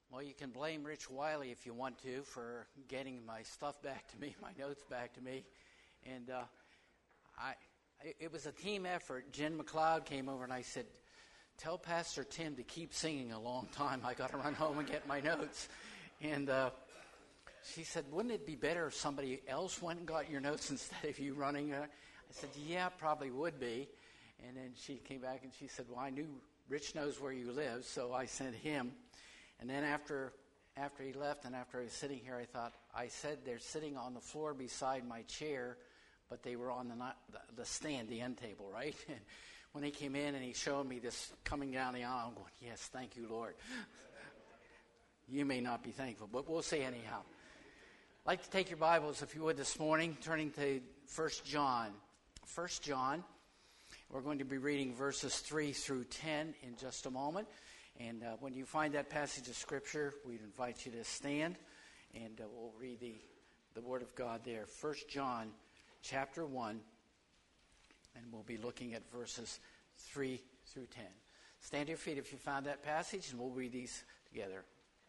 Well, you can blame Rich Wiley if you want to for getting my stuff back to me, my notes back to me. And it was a team effort. Jen McLeod came over and I said, tell Pastor Tim to keep singing a long time. I got to run home and get my notes. And she said, wouldn't it be better if somebody else went and got your notes instead of you running? I said, yeah, probably would be. And then she came back and she said, well, I knew Rich knows where you live, so I sent him. And then after he left and after I was sitting here, I said they're sitting on the floor beside my chair, but they were on the stand, the end table, right? And when he came in and he showed me this coming down the aisle, I'm going, yes, thank you, Lord. You may not be thankful, but we'll see anyhow. I'd like to take your Bibles, if you would, this morning, turning to 1 John. 1 John, we're going to be reading verses 3 through 10 in just a moment. And when you find that passage of Scripture, we'd invite you to stand, and we'll read the Word of God there. 1 John chapter 1, and we'll be looking at verses 3 through 10. Stand to your feet if you found that passage, and we'll read these together.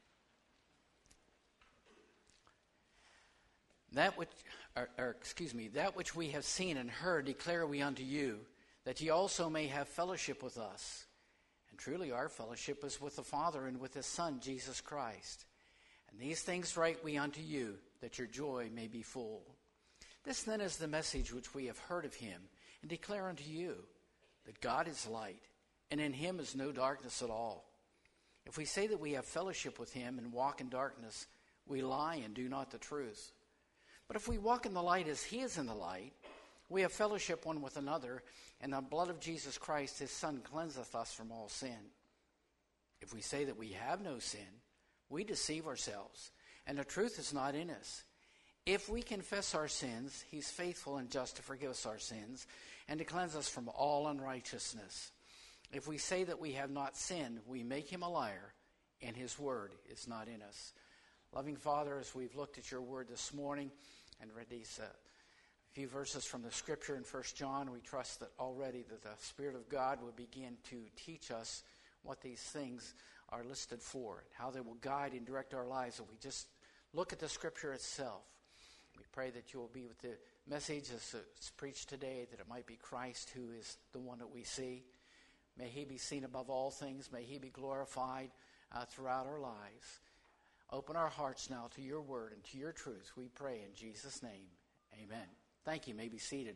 That which we have seen and heard declare we unto you, that ye also may have fellowship with us. And truly our fellowship is with the Father and with His Son, Jesus Christ. And these things write we unto you, that your joy may be full. This then is the message which we have heard of Him, and declare unto you, that God is light, and in Him is no darkness at all. If we say that we have fellowship with Him and walk in darkness, we lie and do not the truth. But if we walk in the light as He is in the light, we have fellowship one with another, and the blood of Jesus Christ, His Son, cleanseth us from all sin. If we say that we have no sin, we deceive ourselves, and the truth is not in us. If we confess our sins, He's faithful and just to forgive us our sins, and to cleanse us from all unrighteousness. If we say that we have not sinned, we make Him a liar, and His word is not in us. Loving Father, as we've looked at your word this morning and read these few verses from the Scripture in 1 John, we trust that already that the Spirit of God will begin to teach us what these things are listed for, and how they will guide and direct our lives if we just look at the Scripture itself. We pray that you will be with the message as it's preached today, that it might be Christ who is the one that we see. May He be seen above all things. May He be glorified throughout our lives. Open our hearts now to your word and to your truth, we pray in Jesus' name. Amen. Thank you. You may be seated.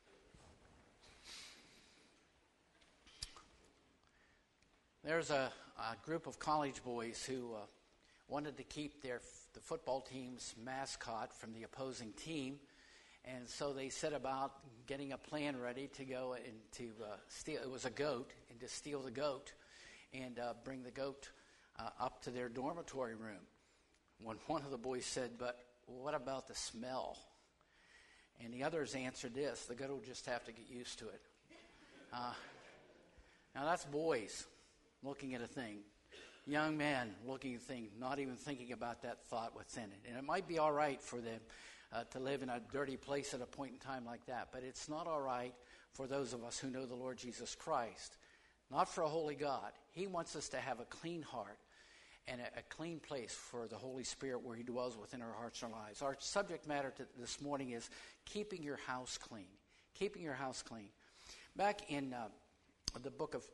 There's a group of college boys who wanted to keep the football team's mascot from the opposing team, and so they set about getting a plan ready to go and to steal. It was a goat, and to steal the goat and bring the goat up to their dormitory room. When one of the boys said, "But what about the smell?" And the others answered this: the goat will just have to get used to it. Now that's boys looking at a thing. Young men looking at a thing, not even thinking about that thought within it. And it might be all right for them to live in a dirty place at a point in time like that, but it's not all right for those of us who know the Lord Jesus Christ. Not for a holy God. He wants us to have a clean heart and a clean place for the Holy Spirit where He dwells within our hearts and lives. Our subject matter this morning is keeping your house clean. Keeping your house clean. Back in the book of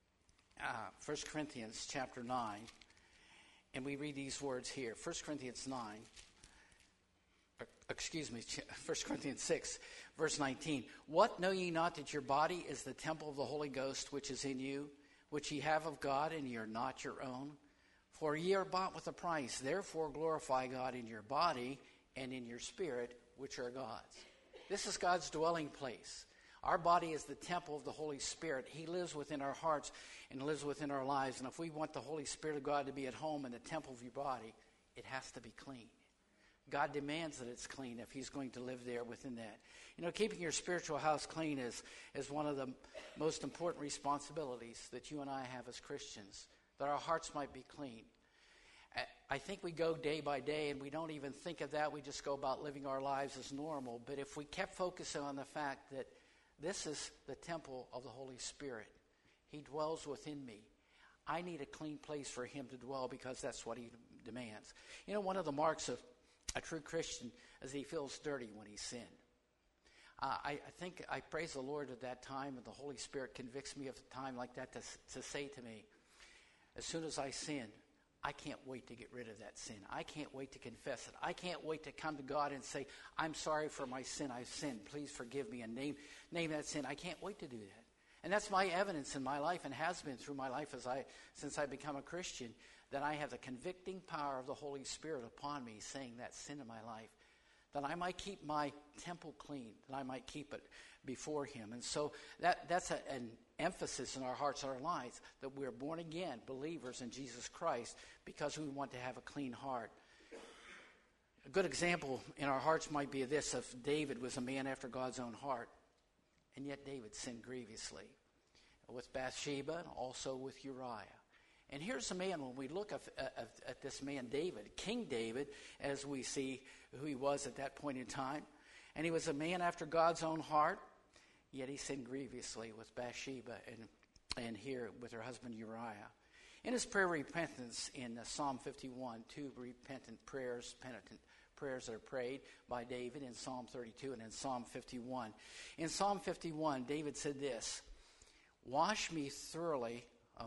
1 Corinthians chapter 9, and we read these words here. 1 Corinthians 9, 1 Corinthians 6, verse 19. What, know ye not that your body is the temple of the Holy Ghost which is in you, which ye have of God, and ye are not your own? For ye are bought with a price. Therefore glorify God in your body and in your spirit, which are God's. This is God's dwelling place. Our body is the temple of the Holy Spirit. He lives within our hearts and lives within our lives. And if we want the Holy Spirit of God to be at home in the temple of your body, it has to be clean. God demands that it's clean if He's going to live there within that. You know, keeping your spiritual house clean is one of the most important responsibilities that you and I have as Christians, that our hearts might be clean. I think we go day by day and we don't even think of that. We just go about living our lives as normal. But if we kept focusing on the fact that this is the temple of the Holy Spirit, He dwells within me, I need a clean place for him to dwell because that's what he demands. You know, one of the marks of a true Christian is he feels dirty when he sinned. I think I praise the Lord at that time, and the Holy Spirit convicts me of a time like that to say to me, as soon as I sin, I can't wait to get rid of that sin. I can't wait to confess it. I can't wait to come to God and say, I'm sorry for my sin. I've sinned. Please forgive me and name that sin. I can't wait to do that. And that's my evidence in my life and has been through my life since I become a Christian, that I have the convicting power of the Holy Spirit upon me saying that sin in my life, that I might keep my temple clean, that I might keep it before him. And so that's an emphasis in our hearts and our lives, that we're born again believers in Jesus Christ because we want to have a clean heart. A good example in our hearts might be this: if David was a man after God's own heart, and yet David sinned grievously with Bathsheba and also with Uriah. And here's a man, when we look at this man David, King David, as we see who he was at that point in time, and he was a man after God's own heart, yet he sinned grievously with Bathsheba and here with her husband Uriah. In his prayer of repentance in Psalm 51, two repentant prayers, penitent prayers that are prayed by David in Psalm 32 and in Psalm 51. In Psalm 51, David said this: "Wash me thoroughly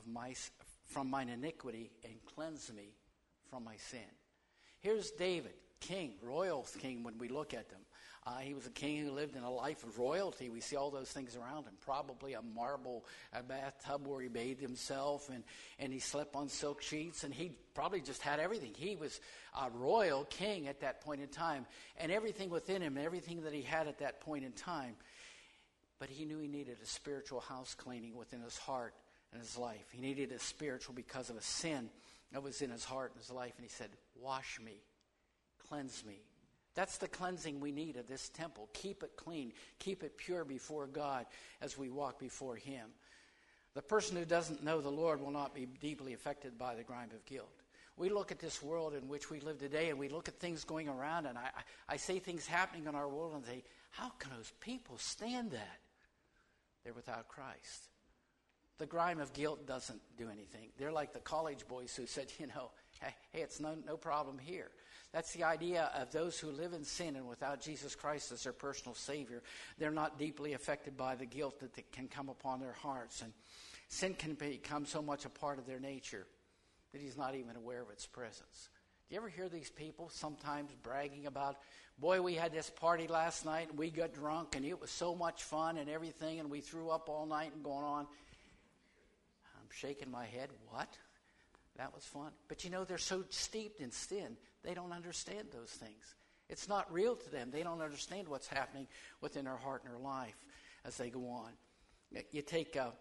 from mine iniquity and cleanse me from my sin." Here's David, king, royal king when we look at them. He was a king who lived in a life of royalty. We see all those things around him. Probably a marble bathtub where he bathed himself, and he slept on silk sheets, and he probably just had everything. He was a royal king at that point in time, and everything within him, everything that he had at that point in time. But he knew he needed a spiritual house cleaning within his heart and his life. He needed a spiritual because of a sin that was in his heart and his life. And he said, "Wash me, cleanse me." That's the cleansing we need of this temple. Keep it clean. Keep it pure before God as we walk before him. The person who doesn't know the Lord will not be deeply affected by the grime of guilt. We look at this world in which we live today, and we look at things going around, and I see things happening in our world and say, how can those people stand that? They're without Christ. The grime of guilt doesn't do anything. They're like the college boys who said, hey, it's no problem here. That's the idea of those who live in sin and without Jesus Christ as their personal Savior. They're not deeply affected by the guilt that can come upon their hearts. And sin can become so much a part of their nature that he's not even aware of its presence. Do you ever hear these people sometimes bragging about, boy, we had this party last night and we got drunk and it was so much fun and everything and we threw up all night and going on? I'm shaking my head. What? That was fun. But they're so steeped in sin, they don't understand those things. It's not real to them. They don't understand what's happening within their heart and their life as they go on. You take a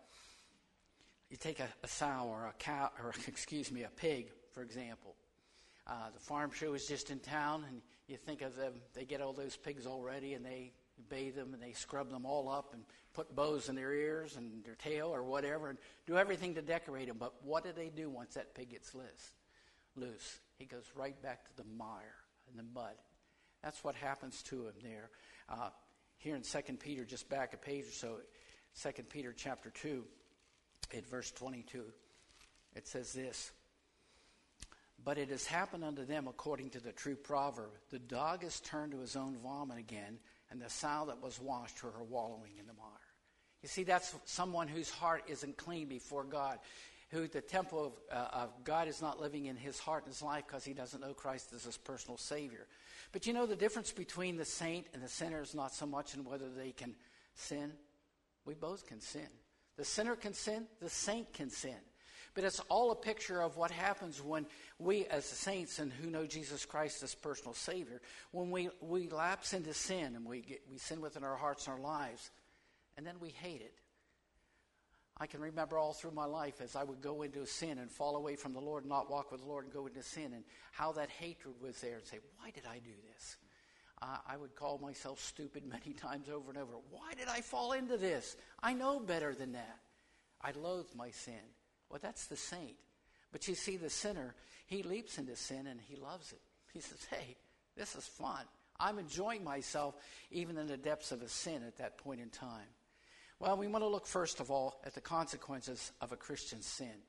sow or a cow, or a pig, for example. The farm show is just in town, and you think of them, they get all those pigs all ready, and they bathe them, and they scrub them all up, and put bows in their ears and their tail or whatever, and do everything to decorate them. But what do once that pig gets loose? He goes right back to the mire and the mud. That's what happens to him there. Here in 2 Peter, just back a page or so, 2 Peter chapter 2, at verse 22, it says this: "But it has happened unto them according to the true proverb, the dog is turned to his own vomit again, and the sow that was washed to her wallowing in the mire." You see, that's someone whose heart isn't clean before God, who the temple of God is not living in his heart and his life because he doesn't know Christ as his personal Savior. But the difference between the saint and the sinner is not so much in whether they can sin. We both can sin. The sinner can sin, the saint can sin. But it's all a picture of what happens when we as the saints and who know Jesus Christ as personal Savior, when we lapse into sin and we sin within our hearts and our lives, and then we hate it. I can remember all through my life as I would go into sin and fall away from the Lord and not walk with the Lord and go into sin, and how that hatred was there and say, why did I do this? I would call myself stupid many times over and over. Why did I fall into this? I know better than that. I loathe my sin. Well, that's the saint. But you see, the sinner, he leaps into sin and he loves it. He says, hey, this is fun. I'm enjoying myself even in the depths of a sin at that point in time. Well, we want to look first of all at the consequences of a Christian sin.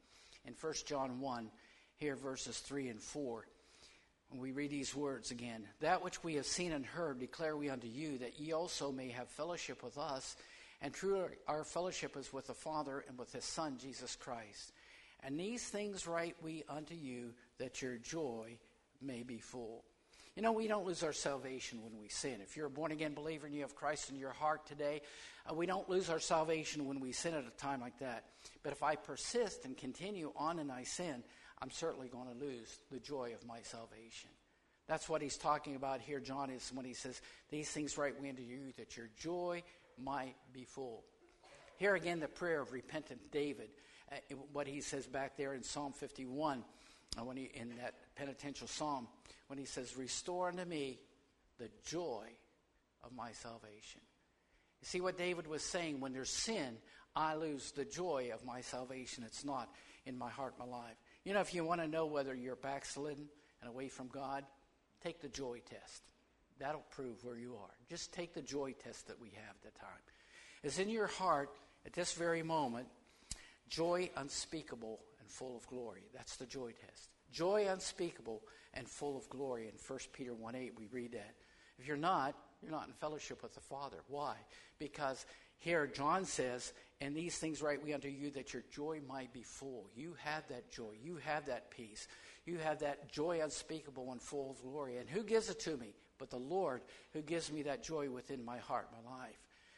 in 1 John 1, here verses 3 and 4. And we read these words again. That which we have seen and heard declare we unto you, that ye also may have fellowship with us. And truly our fellowship is with the Father and with his Son, Jesus Christ. And these things write we unto you, that your joy may be full. You know, we don't lose our salvation when we sin. If you're a born-again believer and you have Christ in your heart today, we don't lose our salvation when we sin at a time like that. But if I persist and continue on in my sin, I'm certainly going to lose the joy of my salvation. That's what he's talking about here, John, is when he says, these things write we unto you, that your joy might be full. Here again, the prayer of repentant David, what he says back there in Psalm 51, when he in that penitential psalm, when he says, restore unto me the joy of my salvation. You see what David was saying, when there's sin, I lose the joy of my salvation. It's not in my heart, my life. You know, if you want to know whether you're backslidden and away from God, take the joy test. That'll prove where you are. Just take the joy test that we have at the time. Is in your heart, at this very moment, joy unspeakable and full of glory. That's the joy test. Joy unspeakable and full of glory. In 1 Peter 1:8, we read that. If you're not in fellowship with the Father. Why? Because here John says, and these things write we unto you, that your joy might be full. You have that joy. You have that peace. You have that joy unspeakable and full of glory. And who gives it to me? But the Lord, who gives me that joy within my heart, my life.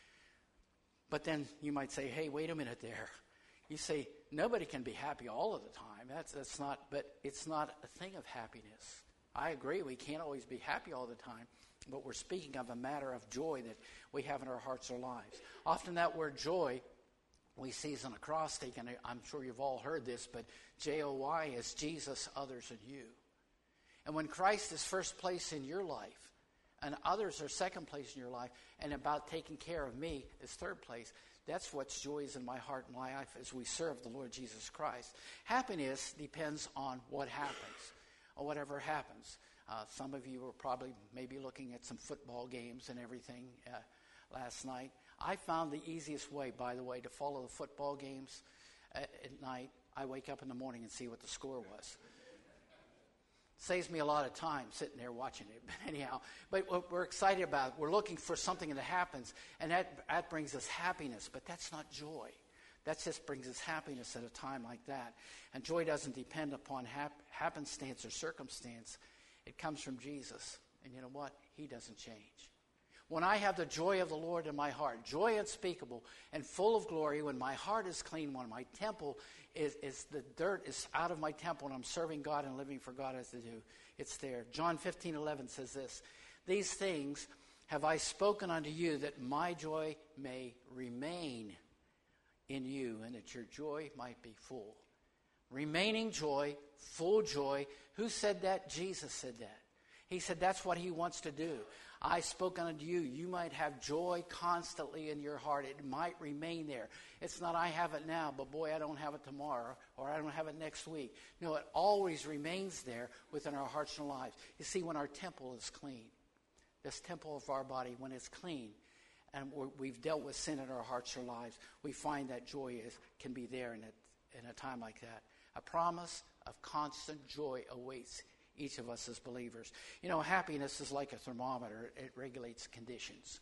But then you might say, hey, wait a minute there. You say, nobody can be happy all of the time. That's not, but it's not a thing of happiness. I agree, we can't always be happy all the time, but we're speaking of a matter of joy that we have in our hearts or lives. Often that word joy we see as an acrostic, and I'm sure you've all heard this, but J-O-Y is Jesus, others, and you. And when Christ is first place in your life, and others are second place in your life, and about taking care of me is third place, that's what's joy is in my heart and my life as we serve the Lord Jesus Christ. Happiness depends on what happens, or whatever happens. Some of you were probably maybe looking at some football games and everything last night. I found the easiest way, by the way, to follow the football games at night. I wake up in the morning and see what the score was. Saves me a lot of time sitting there watching it. But anyhow, but what we're excited about, we're looking for something that happens, and that brings us happiness, but that's not joy. That just brings us happiness at a time like that. And joy doesn't depend upon happenstance or circumstance. It comes from Jesus. And you know what? He doesn't change. When I have the joy of the Lord in my heart, joy unspeakable and full of glory, when my heart is clean, when my temple is the dirt is out of my temple and I'm serving God and living for God as to do, it's there. John 15:11 says this, these things have I spoken unto you, that my joy may remain in you, and that your joy might be full. Remaining joy, full joy. Who said that? Jesus said that. He said that's what he wants to do. I spoke unto you. You might have joy constantly in your heart. It might remain there. It's not I have it now, but boy, I don't have it tomorrow, or I don't have it next week. No, it always remains there within our hearts and lives. You see, when our temple is clean, this temple of our body, when it's clean, and we've dealt with sin in our hearts or lives, we find that joy can be there in a time like that. A promise of constant joy awaits each of us as believers. You know, happiness is like a thermometer. It regulates conditions.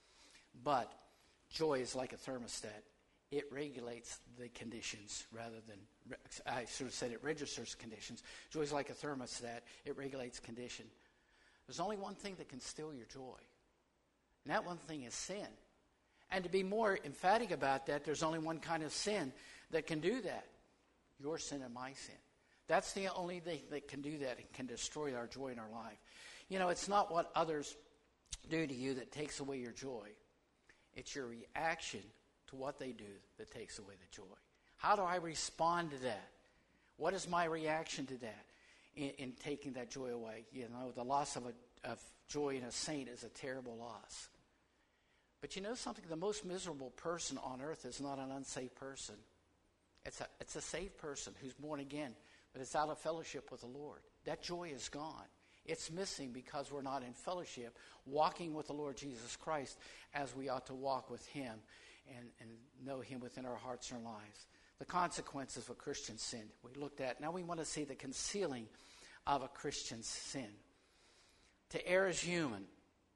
But joy is like a thermostat. It regulates the conditions rather than, I should have said it registers conditions. Joy is like a thermostat. It regulates condition. There's only one thing that can steal your joy. And that one thing is sin. And to be more emphatic about that, there's only one kind of sin that can do that. Your sin and my sin. That's the only thing that can do that and can destroy our joy in our life. You know, it's not what others do to you that takes away your joy. It's your reaction to what they do that takes away the joy. How do I respond to that? What is my reaction to that in taking that joy away? You know, the loss of joy in a saint is a terrible loss. But you know something? The most miserable person on earth is not an unsaved person. It's a saved person who's born again, but it's out of fellowship with the Lord. That joy is gone. It's missing because we're not in fellowship, walking with the Lord Jesus Christ as we ought to walk with him and know him within our hearts and lives. the consequences of a Christian sin. We looked at. Now we want to see the concealing of a Christian's sin. To err is human.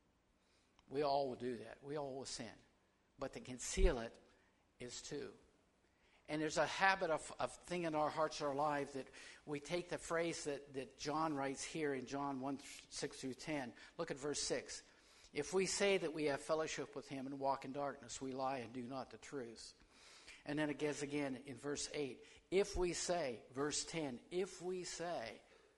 We all will do that. We all will sin. But to conceal it is too. And there's a habit of thing in our hearts or our lives that we take the phrase that John writes here in John 1, 6 through 10. Look at verse 6. If we say that we have fellowship with him and walk in darkness, we lie and do not the truth. And then it gets again in verse 8. If we say, verse 10, if we say,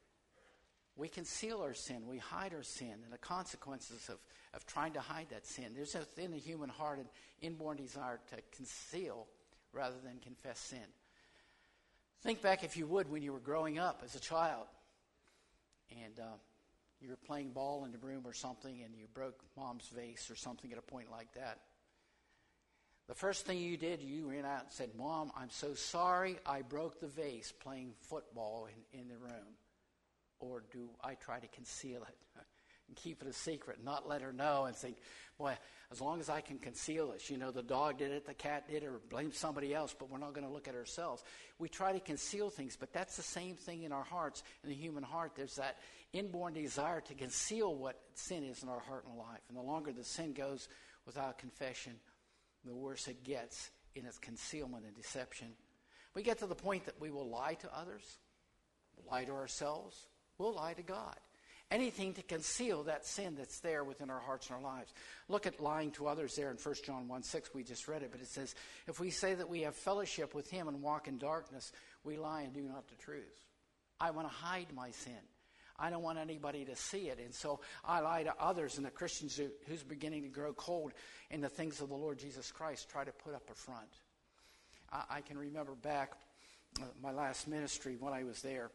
we conceal our sin, we hide our sin, and the consequences of trying to hide that sin. There's within the human heart an inborn desire to conceal rather than confess sin. Think back, if you would, when you were growing up as a child and you were playing ball in the room or something and you broke mom's vase or something at a point like that. The first thing you did, you ran out and said, Mom, I'm so sorry I broke the vase playing football in the room. Or do I try to conceal it and keep it a secret, not let her know and think, boy, as long as I can conceal this, the dog did it, the cat did it, or blame somebody else, but we're not going to look at ourselves. We try to conceal things, but that's the same thing in our hearts, in the human heart. There's that inborn desire to conceal what sin is in our heart and life. And the longer the sin goes without confession, the worse it gets in its concealment and deception. We get to the point that we will lie to others, lie to ourselves, we'll lie to God. Anything to conceal that sin that's there within our hearts and our lives. Look at lying to others there in 1 John 1:6. We just read it, but it says, if we say that we have fellowship with him and walk in darkness, we lie and do not the truth. I want to hide my sin. I don't want anybody to see it. And so I lie to others, and the Christians who's beginning to grow cold in the things of the Lord Jesus Christ try to put up a front. I can remember back my last ministry when I was there.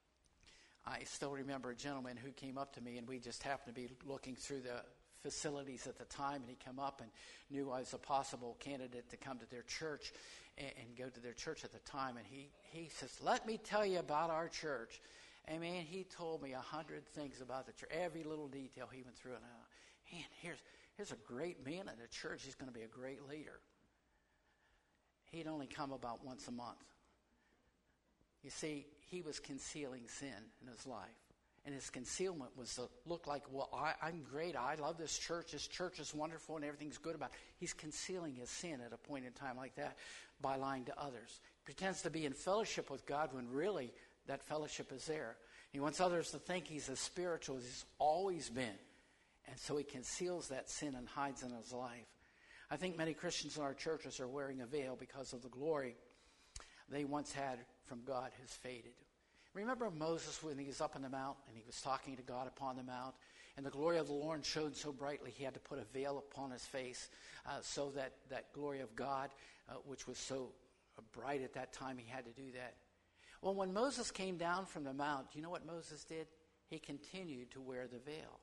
I still remember a gentleman who came up to me, and we just happened to be looking through the facilities at the time, and he came up and knew I was a possible candidate to come to their church and go to their church at the time. And he says, let me tell you about our church. And man, he told me 100 things about the church, every little detail he went through. And man, here's a great man in the church. He's going to be a great leader. He'd only come about once a month. You see, he was concealing sin in his life. And his concealment was to look like, well, I'm great. I love this church. This church is wonderful and everything's good about it. He's concealing his sin at a point in time like that by lying to others. He pretends to be in fellowship with God when really that fellowship is there. He wants others to think he's as spiritual as he's always been. And so he conceals that sin and hides in his life. I think many Christians in our churches are wearing a veil because of the glory they once had from God has faded. Remember Moses when he was up on the mount and he was talking to God upon the mount, and the glory of the Lord showed so brightly he had to put a veil upon his face so that glory of God, which was so bright at that time, he had to do that. Well, when Moses came down from the mount, you know what Moses did? He continued to wear the veil.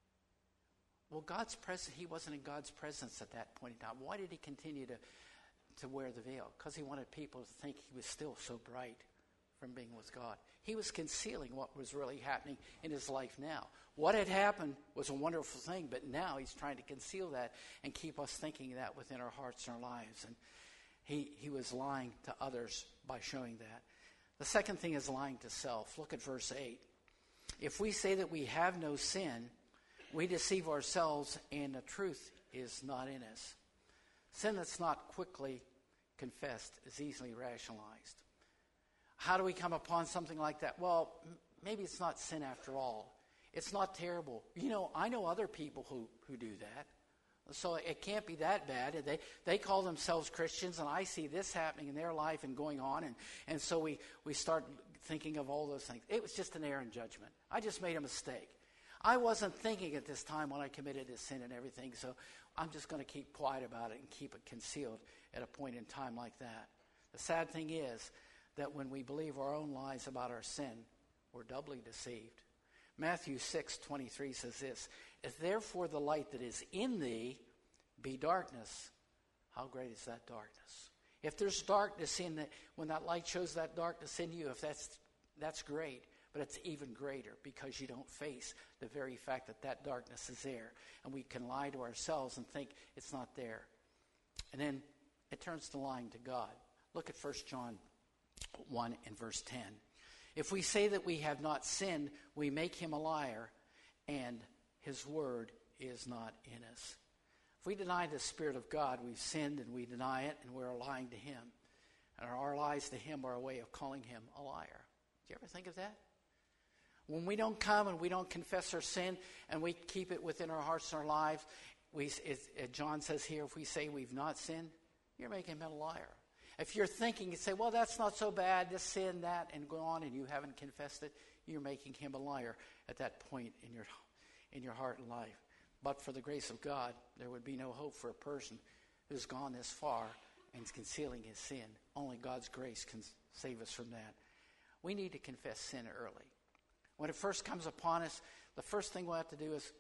Well, God's presence, he wasn't in God's presence at that point in time. Why did he continue to wear the veil? Because he wanted people to think he was still so bright from being with God. He was concealing what was really happening in his life now. What had happened was a wonderful thing, but now he's trying to conceal that and keep us thinking that within our hearts and our lives. And he was lying to others by showing that. The second thing is lying to self. Look at verse 8. If we say that we have no sin, we deceive ourselves and the truth is not in us. Sin that's not quickly confessed is easily rationalized. How do we come upon something like that? Well, maybe it's not sin after all. It's not terrible. I know other people who do that. So it can't be that bad. They call themselves Christians, and I see this happening in their life and going on. And so we start thinking of all those things. It was just an error in judgment. I just made a mistake. I wasn't thinking at this time when I committed this sin and everything, so I'm just going to keep quiet about it and keep it concealed at a point in time like that. The sad thing is that when we believe our own lies about our sin, we're doubly deceived. Matthew 6:23 says this, if therefore the light that is in thee be darkness, how great is that darkness? If there's darkness in it, when that light shows that darkness in you, if that's great. But it's even greater because you don't face the very fact that darkness is there. And we can lie to ourselves and think it's not there. And then it turns to lying to God. Look at 1 John 1 and verse 10. If we say that we have not sinned, we make him a liar, and his word is not in us. If we deny the Spirit of God, we've sinned and we deny it, and we're lying to him. And our lies to him are a way of calling him a liar. Do you ever think of that? When we don't come and we don't confess our sin and we keep it within our hearts and our lives, John says here, if we say we've not sinned, you're making him a liar. If you're thinking, you say, well, that's not so bad, this sin, that, and go on, and you haven't confessed it, you're making him a liar at that point in your heart and life. But for the grace of God, there would be no hope for a person who's gone this far and is concealing his sin. Only God's grace can save us from that. We need to confess sin early. When it first comes upon us, the first thing we'll have to do is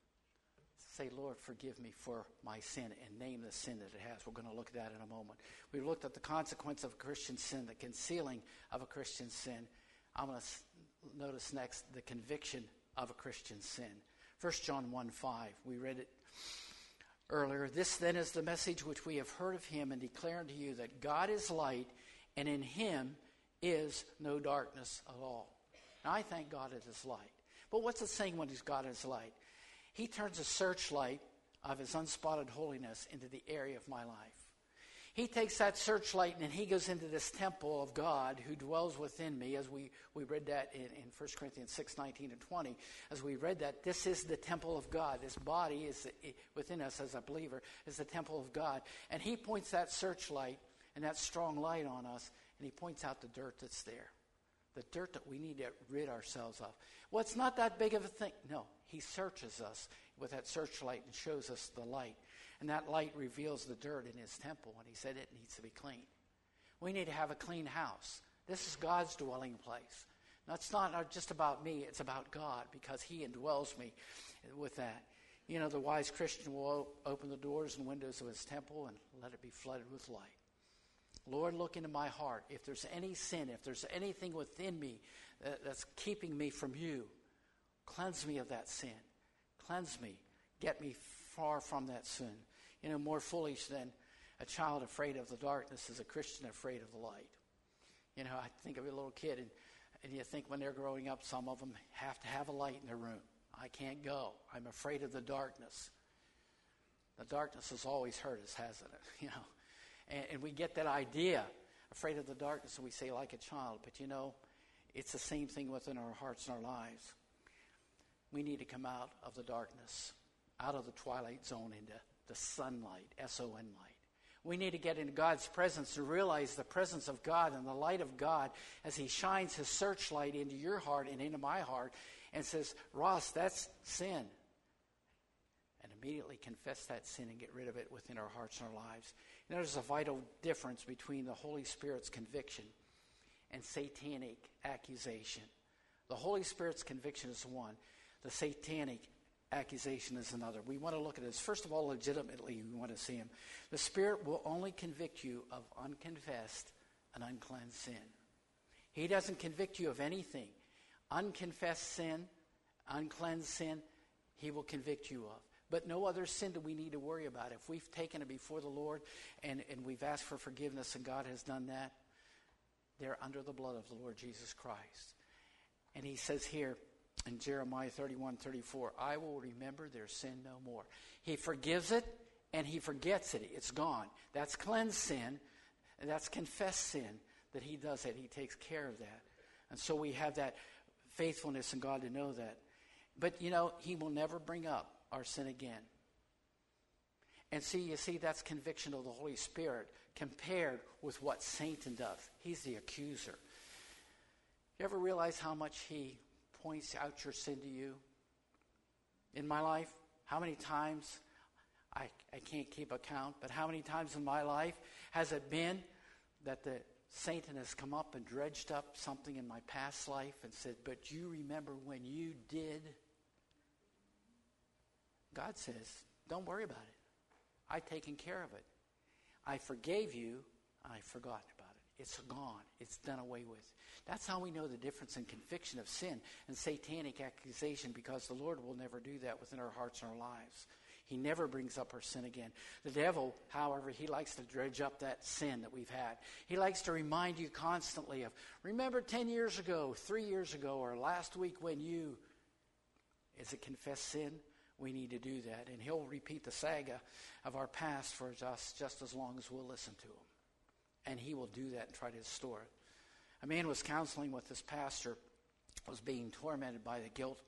say, Lord, forgive me for my sin, and name the sin that it has. We're going to look at that in a moment. We've looked at the consequence of Christian sin, the concealing of a Christian sin. I'm going to notice next the conviction of a Christian sin. 1 John 1:5, we read it earlier. This then is the message which we have heard of him and declare unto you, that God is light, and in him is no darkness at all. Now, I thank God it is light. But what's it saying when God is light? He turns a searchlight of his unspotted holiness into the area of my life. He takes that searchlight and he goes into this temple of God who dwells within me, as we read that in 1 Corinthians 6:19 and 20. As we read that, this is the temple of God. This body is within us as a believer is the temple of God. And he points that searchlight and that strong light on us, and he points out the dirt that's there. The dirt that we need to rid ourselves of. Well, it's not that big of a thing. No, he searches us with that searchlight and shows us the light. And that light reveals the dirt in his temple, and he said it needs to be clean. We need to have a clean house. This is God's dwelling place. Now, it's not just about me, it's about God, because he indwells me with that. You know, the wise Christian will open the doors and windows of his temple and let it be flooded with light. Lord, look into my heart. If there's any sin, if there's anything within me that's keeping me from you, cleanse me of that sin. Cleanse me. Get me far from that sin. You know, more foolish than a child afraid of the darkness is a Christian afraid of the light. You know, I think of a little kid, and you think when they're growing up, some of them have to have a light in their room. I can't go. I'm afraid of the darkness. The darkness has always hurt us, hasn't it? You know, and we get that idea, afraid of the darkness, and we say like a child. But you know, it's the same thing within our hearts and our lives. We need to come out of the darkness, out of the twilight zone into the sunlight, S-O-N light. We need to get into God's presence and realize the presence of God and the light of God as he shines his searchlight into your heart and into my heart and says, Ross, that's sin. And immediately confess that sin and get rid of it within our hearts and our lives. You know, there's a vital difference between the Holy Spirit's conviction and satanic accusation. The Holy Spirit's conviction is one. The satanic accusation is another. We want to look at this. First of all, legitimately, we want to see him. The Spirit will only convict you of unconfessed and uncleansed sin. He doesn't convict you of anything. Unconfessed sin, uncleansed sin, he will convict you of. But no other sin do we need to worry about. If we've taken it before the Lord and we've asked for forgiveness and God has done that, they're under the blood of the Lord Jesus Christ. And he says here, in Jeremiah 31:34, I will remember their sin no more. He forgives it and he forgets it. It's gone. That's cleansed sin, and that's confessed sin that he does it. He takes care of that. And so we have that faithfulness in God to know that. But, you know, he will never bring up our sin again. And you see, that's conviction of the Holy Spirit compared with what Satan does. He's the accuser. You ever realize how much he points out your sin to you? In my life, how many times, I can't keep account, but how many times in my life has it been that the Satan has come up and dredged up something in my past life and said, but you remember when you did? God says, don't worry about it. I've taken care of it. I forgave you, and I've forgotten about it. It's gone. It's done away with. That's how we know the difference in conviction of sin and satanic accusation, because the Lord will never do that within our hearts and our lives. He never brings up our sin again. The devil, however, he likes to dredge up that sin that we've had. He likes to remind you constantly of, remember 10 years ago, 3 years ago, or last week when you... Is it confessed sin? We need to do that. And he'll repeat the saga of our past for us just as long as we'll listen to him. And he will do that and try to distort it. A man was counseling with this pastor, was being tormented by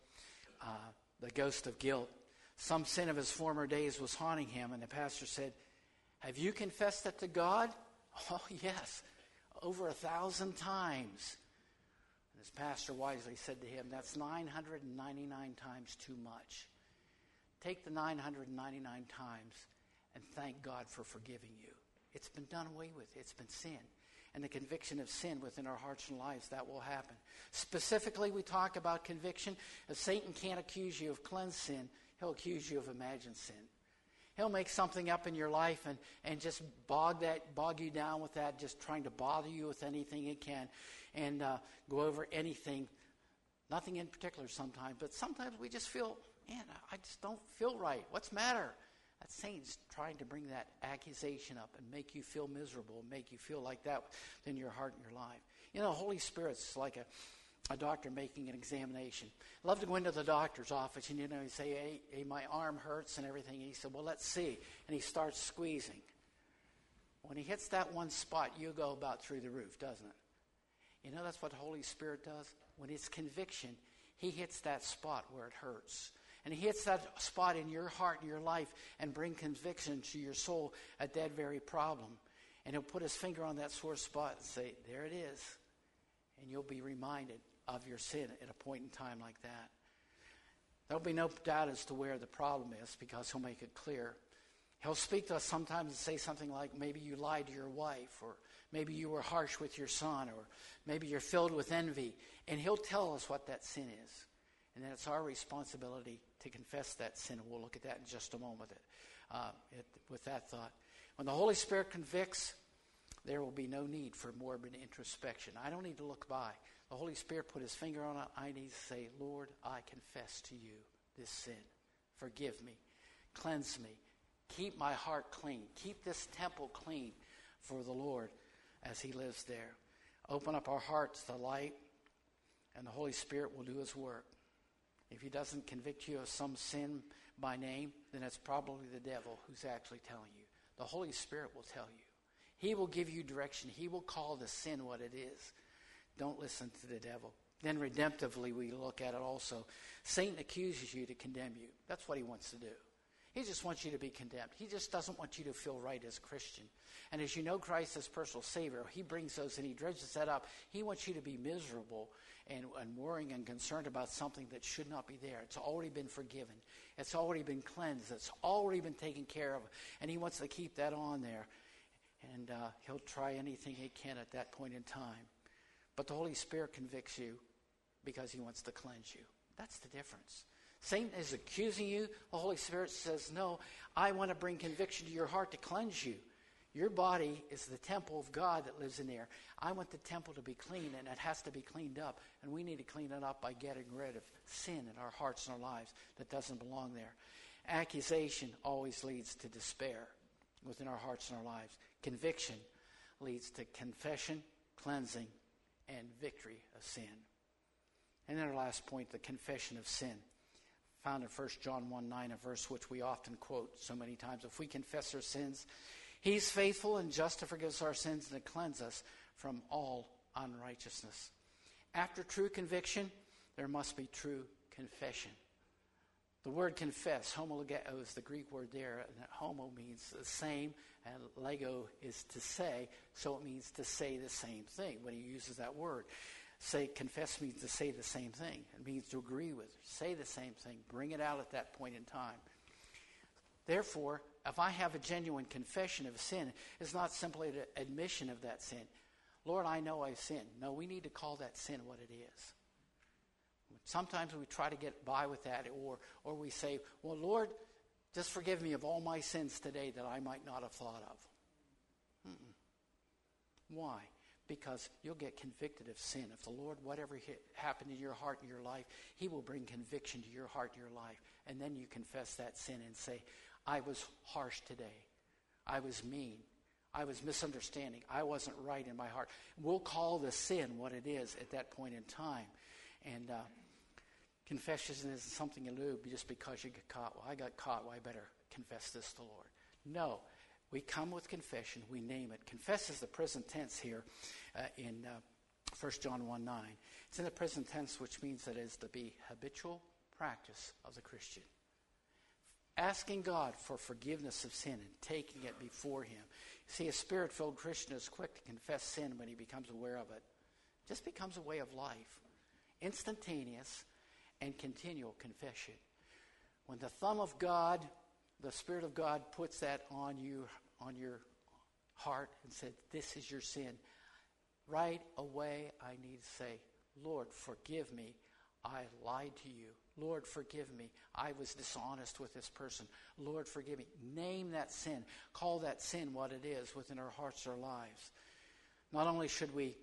the ghost of guilt. Some sin of his former days was haunting him, and the pastor said, have you confessed it to God? Oh, yes, over 1,000 times. And his pastor wisely said to him, that's 999 times too much. Take the 999 times and thank God for forgiving you. It's been done away with. It's been sin. And the conviction of sin within our hearts and lives, that will happen. Specifically, we talk about conviction. If Satan can't accuse you of cleansed sin, he'll accuse you of imagined sin. He'll make something up in your life and just bog you down with that, just trying to bother you with anything it can and go over anything. Nothing in particular sometimes, but sometimes we just feel, man, I just don't feel right. What's the matter? That Satan's trying to bring that accusation up and make you feel miserable, make you feel like that in your heart and your life. You know, the Holy Spirit's like a doctor making an examination. I love to go into the doctor's office and, you know, you say, hey, my arm hurts and everything. And he said, well, let's see. And he starts squeezing. When he hits that one spot, you go about through the roof, doesn't it? You know, that's what the Holy Spirit does. When it's conviction, he hits that spot where it hurts. And he hits that spot in your heart and your life and bring conviction to your soul at that very problem. And he'll put his finger on that sore spot and say, there it is. And you'll be reminded of your sin at a point in time like that. There'll be no doubt as to where the problem is because he'll make it clear. He'll speak to us sometimes and say something like, maybe you lied to your wife, or maybe you were harsh with your son, or maybe you're filled with envy. And he'll tell us what that sin is. And then it's our responsibility to confess that sin. And we'll look at that in just a moment with that thought. When the Holy Spirit convicts, there will be no need for morbid introspection. I don't need to look by. The Holy Spirit put his finger on it. I need to say, Lord, I confess to you this sin. Forgive me. Cleanse me. Keep my heart clean. Keep this temple clean for the Lord as he lives there. Open up our hearts to light, and the Holy Spirit will do his work. If he doesn't convict you of some sin by name, then it's probably the devil who's actually telling you. The Holy Spirit will tell you. He will give you direction. He will call the sin what it is. Don't listen to the devil. Then redemptively we look at it also. Satan accuses you to condemn you. That's what he wants to do. He just wants you to be condemned. He just doesn't want you to feel right as a Christian. And as you know Christ as personal Savior, he brings those and he dredges that up. He wants you to be miserable and worrying and concerned about something that should not be there. It's already been forgiven. It's already been cleansed. It's already been taken care of. And he wants to keep that on there. And he'll try anything he can at that point in time. But the Holy Spirit convicts you because he wants to cleanse you. That's the difference. Satan is accusing you. The Holy Spirit says, no, I want to bring conviction to your heart to cleanse you. Your body is the temple of God that lives in there. I want the temple to be clean, and it has to be cleaned up. And we need to clean it up by getting rid of sin in our hearts and our lives that doesn't belong there. Accusation always leads to despair within our hearts and our lives. Conviction leads to confession, cleansing, and victory of sin. And then our last point, the confession of sin. Found in 1 John 1:9, a verse which we often quote so many times. If we confess our sins, he's faithful and just to forgive us our sins and to cleanse us from all unrighteousness. After true conviction, there must be true confession. The word confess, homologeo, is the Greek word there. And homo means the same, and lego is to say, so it means to say the same thing when he uses that word. Say, confess means to say the same thing. It means to agree with, say the same thing, bring it out at that point in time. Therefore, if I have a genuine confession of sin, it's not simply an admission of that sin. Lord, I know I've sinned. No, we need to call that sin what it is. Sometimes we try to get by with that, or we say, well, Lord, just forgive me of all my sins today that I might not have thought of. Why? Because you'll get convicted of sin. If the Lord, whatever happened in your heart and your life, he will bring conviction to your heart and your life. And then you confess that sin and say, I was harsh today. I was mean. I was misunderstanding. I wasn't right in my heart. We'll call the sin what it is at that point in time. And confession isn't something you do just because you get caught. Well, I got caught. Well, I better confess this to the Lord. No. We come with confession. We name it. Confess is the present tense here in 1 John 1:9. It's in the present tense, which means that it is to be habitual practice of the Christian. Asking God for forgiveness of sin and taking it before Him. See, a Spirit-filled Christian is quick to confess sin when he becomes aware of it. It just becomes a way of life. Instantaneous and continual confession. When the thumb of God, the Spirit of God puts that on you, on your heart and said, this is your sin, right away I need to say, Lord, forgive me. I lied to you. Lord, forgive me. I was dishonest with this person. Lord, forgive me. Name that sin. Call that sin what it is within our hearts or lives. Not only should we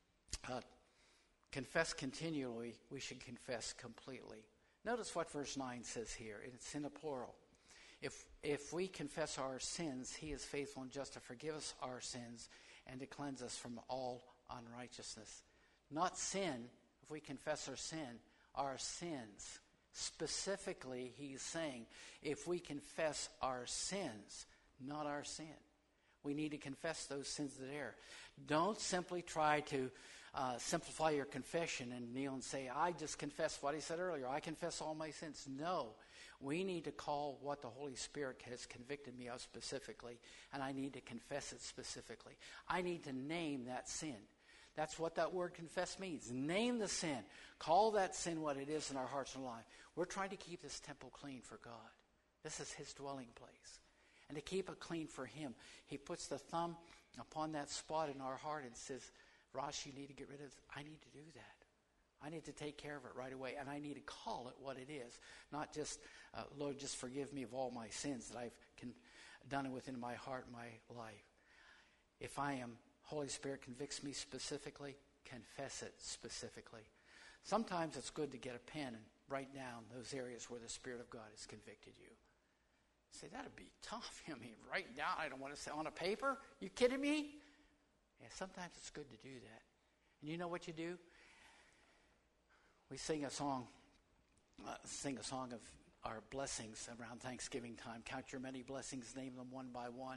confess continually, we should confess completely. Notice what verse 9 says here. It's in the plural. If we confess our sins, He is faithful and just to forgive us our sins and to cleanse us from all unrighteousness. Not sin, if we confess our sins. Specifically, He's saying, if we confess our sins, not our sin. We need to confess those sins that are. Don't simply try to simplify your confession and kneel and say, I just confess what he said earlier. I confess all my sins. No. We need to call what the Holy Spirit has convicted me of specifically, and I need to confess it specifically. I need to name that sin. That's what that word confess means. Name the sin. Call that sin what it is in our hearts and life. We're trying to keep this temple clean for God. This is His dwelling place. And to keep it clean for Him, He puts the thumb upon that spot in our heart and says, Ross, you need to get rid of this. I need to do that. I need to take care of it right away. And I need to call it what it is. Not just, Lord, just forgive me of all my sins that I've done within my heart and my life. If Holy Spirit convicts me specifically, confess it specifically. Sometimes it's good to get a pen and write down those areas where the Spirit of God has convicted you. Say, that'd be tough. I mean, write down, I don't want to say on a paper. You kidding me? Yeah, sometimes it's good to do that. And you know what you do? We sing a song of our blessings around Thanksgiving time. Count your many blessings, name them one by one.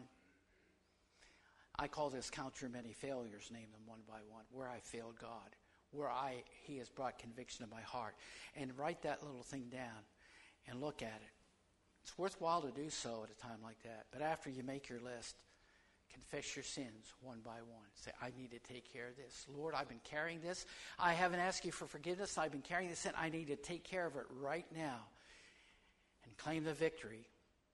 I call this count your many failures, name them one by one. Where I failed God, where He has brought conviction to my heart. And write that little thing down and look at it. It's worthwhile to do so at a time like that. But after you make your list, confess your sins one by one. Say, I need to take care of this. Lord, I've been carrying this. I haven't asked you for forgiveness. I've been carrying this sin. I need to take care of it right now. And claim the victory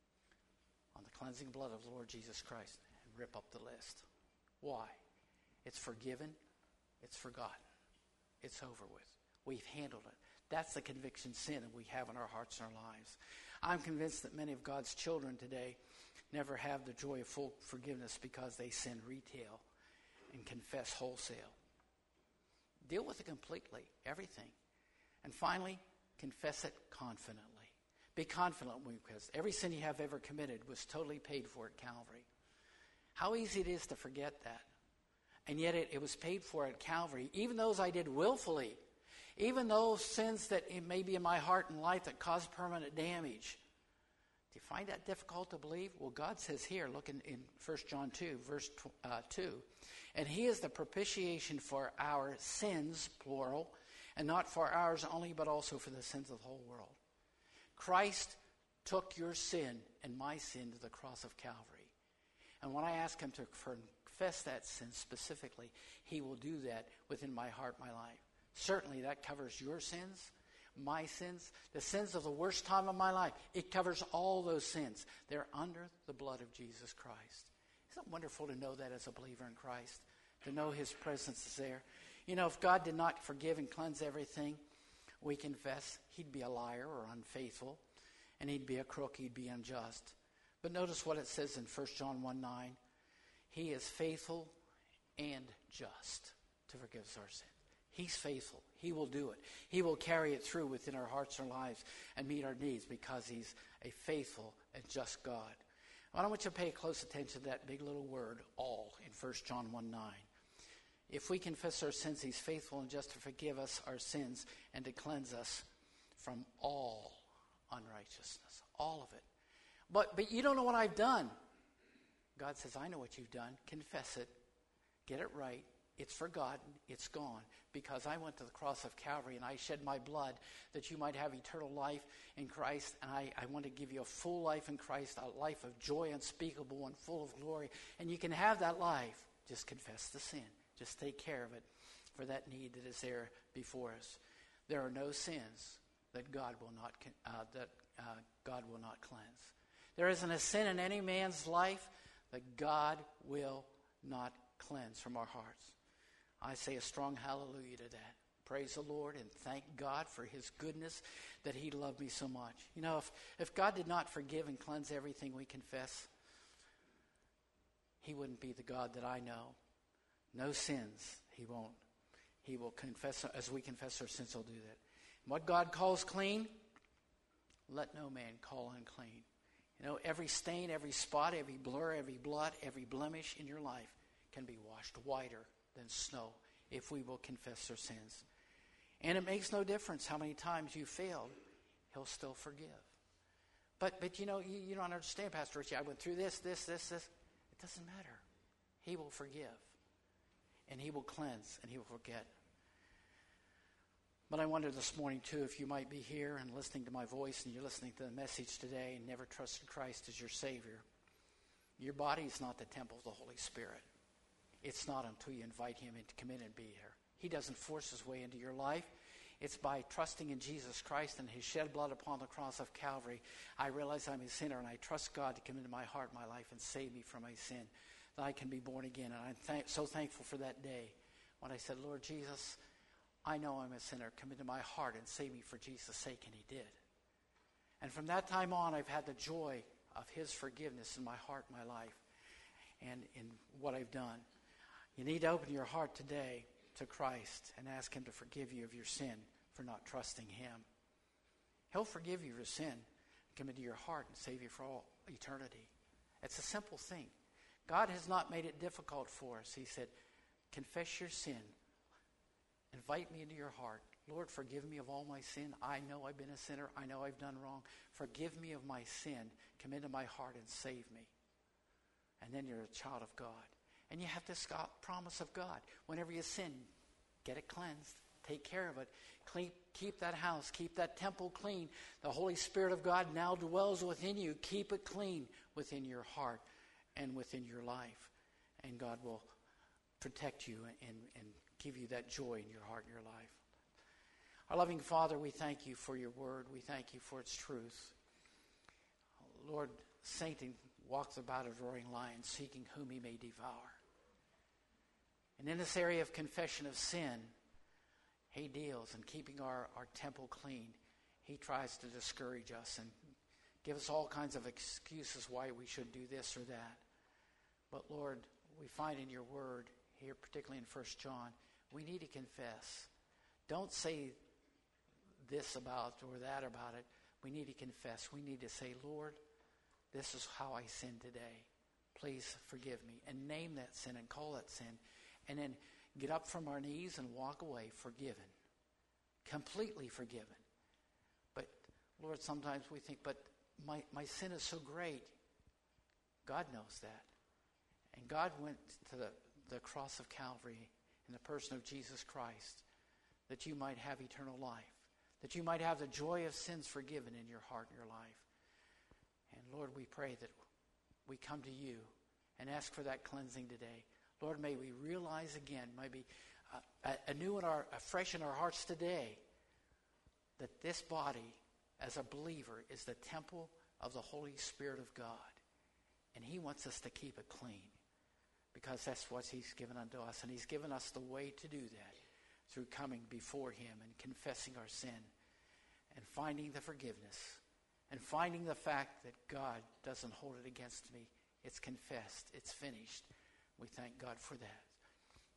on the cleansing blood of the Lord Jesus Christ. And rip up the list. Why? It's forgiven. It's forgotten. It's over with. We've handled it. That's the conviction sin that we have in our hearts and our lives. I'm convinced that many of God's children today never have the joy of full forgiveness because they sin retail and confess wholesale. Deal with it completely, everything. And finally, confess it confidently. Be confident because every sin you have ever committed was totally paid for at Calvary. How easy it is to forget that. And yet it was paid for at Calvary, even those I did willfully. Even those sins that may be in my heart and life that cause permanent damage. Do you find that difficult to believe? Well, God says here, look in 1 John 2, verse 2. And He is the propitiation for our sins, plural, and not for ours only, but also for the sins of the whole world. Christ took your sin and my sin to the cross of Calvary. And when I ask Him to confess that sin specifically, He will do that within my heart, my life. Certainly that covers your sins, my sins, the sins of the worst time of my life. It covers all those sins. They're under the blood of Jesus Christ. Isn't it wonderful to know that as a believer in Christ? To know His presence is there. You know, if God did not forgive and cleanse everything we confess, He'd be a liar or unfaithful, and He'd be a crook, He'd be unjust. But notice what it says in 1 John 1:9. He is faithful and just to forgive us our sins. He's faithful. He will do it. He will carry it through within our hearts and lives and meet our needs because he's a faithful and just God. I want you to pay close attention to that big little word, all, in 1 John 1:9. If we confess our sins, he's faithful and just to forgive us our sins and to cleanse us from all unrighteousness. All of it. But you don't know what I've done. God says, I know what you've done. Confess it. Get it right. It's forgotten. It's gone. Because I went to the cross of Calvary and I shed my blood that you might have eternal life in Christ. And I want to give you a full life in Christ, a life of joy unspeakable and full of glory. And you can have that life. Just confess the sin. Just take care of it for that need that is there before us. There are no sins that God will not cleanse. There isn't a sin in any man's life that God will not cleanse from our hearts. I say a strong hallelujah to that. Praise the Lord and thank God for his goodness that he loved me so much. You know, if God did not forgive and cleanse everything we confess, he wouldn't be the God that I know. No sins, he won't. He will confess, as we confess our sins, he'll do that. What God calls clean, let no man call unclean. You know, every stain, every spot, every blur, every blot, every blemish in your life can be washed whiter than snow if we will confess our sins. And it makes no difference how many times you failed, he'll still forgive. But you know, you don't understand, Pastor Richie. I went through this. It doesn't matter. He will forgive. And he will cleanse and he will forget. But I wonder this morning, too, if you might be here and listening to my voice and you're listening to the message today and never trusted Christ as your Savior. Your body is not the temple of the Holy Spirit. It's not until you invite him in to come in and be here. He doesn't force his way into your life. It's by trusting in Jesus Christ and his shed blood upon the cross of Calvary. I realize I'm a sinner and I trust God to come into my heart, my life, and save me from my sin, that I can be born again. And I'm so thankful for that day when I said, Lord Jesus, I know I'm a sinner. Come into my heart and save me for Jesus' sake, and he did. And from that time on, I've had the joy of his forgiveness in my heart, my life, and in what I've done. You need to open your heart today to Christ and ask him to forgive you of your sin for not trusting him. He'll forgive you of your sin, come into your heart and save you for all eternity. It's a simple thing. God has not made it difficult for us. He said, confess your sin. Invite me into your heart. Lord, forgive me of all my sin. I know I've been a sinner. I know I've done wrong. Forgive me of my sin. Come into my heart and save me. And then you're a child of God. And you have this promise of God. Whenever you sin, get it cleansed. Take care of it. Keep that house. Keep that temple clean. The Holy Spirit of God now dwells within you. Keep it clean within your heart and within your life. And God will protect you and give you that joy in your heart and your life. Our loving Father, we thank you for your word. We thank you for its truth. Lord, Satan walks about a roaring lion, seeking whom he may devour. And in this area of confession of sin, he deals in keeping our temple clean. He tries to discourage us and give us all kinds of excuses why we should do this or that. But Lord, we find in your word here, particularly in 1 John, we need to confess. Don't say this about or that about it. We need to confess. We need to say, Lord, this is how I sinned today. Please forgive me. And name that sin and call that sin. And then get up from our knees and walk away forgiven. Completely forgiven. But, Lord, sometimes we think, but my sin is so great. God knows that. And God went to the cross of Calvary in the person of Jesus Christ that you might have eternal life. That you might have the joy of sins forgiven in your heart and your life. And Lord, we pray that we come to you and ask for that cleansing today. Lord, may we realize again, maybe afresh in our hearts today, that this body, as a believer, is the temple of the Holy Spirit of God. And he wants us to keep it clean. Because that's what he's given unto us. And he's given us the way to do that through coming before him and confessing our sin and finding the forgiveness and finding the fact that God doesn't hold it against me. It's confessed. It's finished. We thank God for that.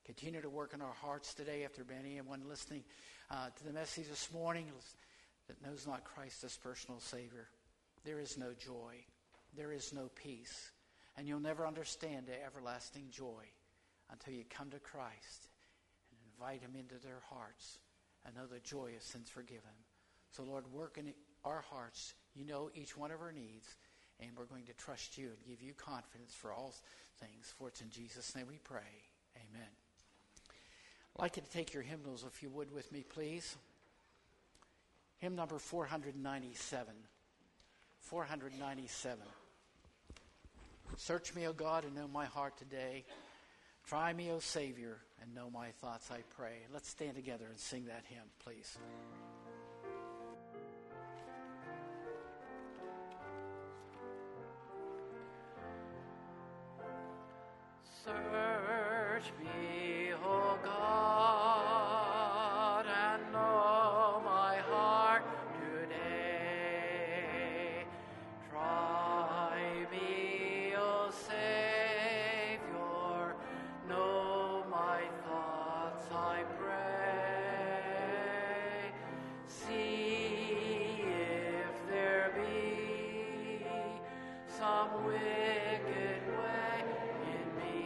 Continue to work in our hearts today. If there be anyone listening to the message this morning that knows not Christ as personal Savior, there is no joy. There is no peace. And you'll never understand the everlasting joy until you come to Christ and invite Him into their hearts and know the joy of sins forgiven. So, Lord, work in our hearts. You know each one of our needs, and we're going to trust you and give you confidence for all things. For it's in Jesus' name we pray. Amen. I'd like you to take your hymnals, if you would, with me, please. Hymn number 497. 497. Search me, O God, and know my heart today. Try me, O Savior, and know my thoughts, I pray. Let's stand together and sing that hymn, please. Search me, O God, and know my heart today. Try me, O Savior, know my thoughts, I pray. See if there be some wicked way in me.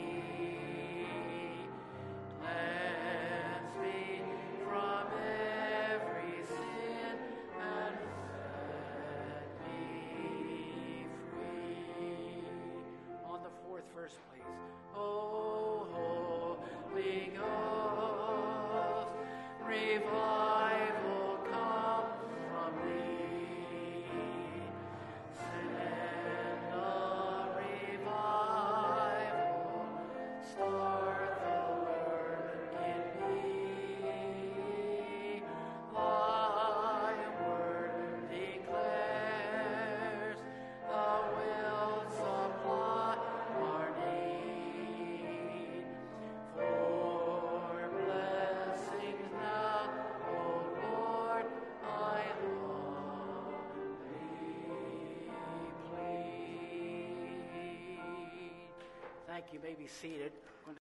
Cleanse me from every sin and set me free. On the fourth verse, please. Oh, Holy Ghost, revival come from thee. Send a revival, start the work in me. Thy word declares the will supply our need. For blessings now, O Lord, I humbly plead. Thank you. You may be seated.